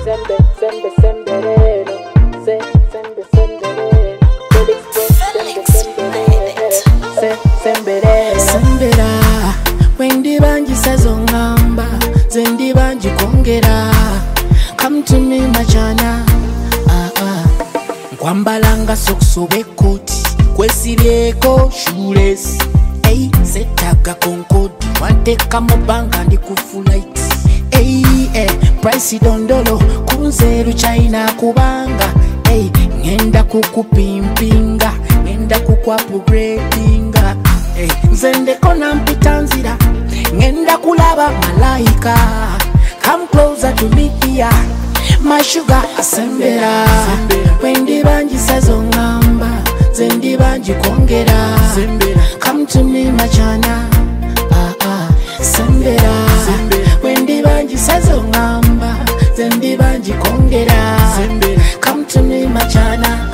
sembe sembe sembereno se sembe sembereno Felix sembe sembereno se sembereno sembera wendi banji sazongamba zendi banji kongera come to me machana nkwambalanga sokusobe koti kwesibyeko shoeless hey setaga konkodi wanteka mu banka ndi ku flight hey price dondolo kunzeru China kubanga hey ngenda kukupimpinga ngenda kukwapugradinga hey nzendeko nampitanzira ngenda kulaba malaika come closer to me here my sugar asembera wendi banji sazongamba zendi banji kongera come to me machana sembera wendi banji sazongamba zendi banji kongera come to me machana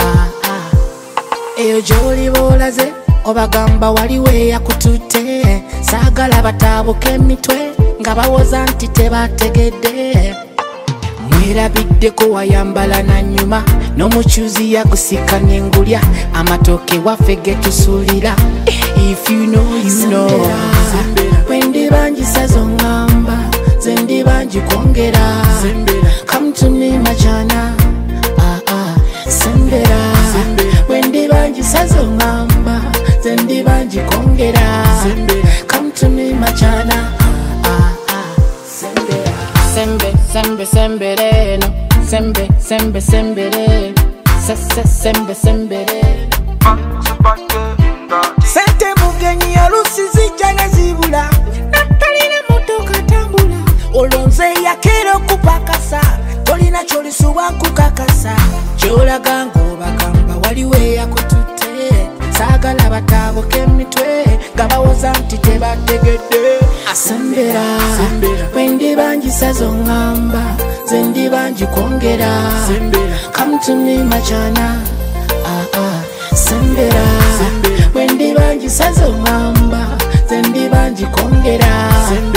eyo joli bolaze obagamba waliwe yakutute sagala batabuke emitwe nga bawoza nti tebategedde mwerabiddeko wayambala na nyuma n'omukyuzi yagusika n'engulya amatoke waffe getusulira if you know you know wendi banji sazongamba zendi banji kongera come to me machana sembera wendi banji sazongamba zendi banji kongera come to me machana sembe sembe sembereno sembe sembe sembereno sembe sembereno sente mugenyi yalusi zijja ne zibula natalina motoka tambula olonze yakera okupakasa tolina kyolisuba nkukakasa kyolaga ng'obagamba waliwe yakututte saagala batabuka emitwe nga bawoza nti tebategedde asembera wendi banji sazongamba zendi banji kongera come to me machana sembera wendi banji sazongamba zendi banji kongera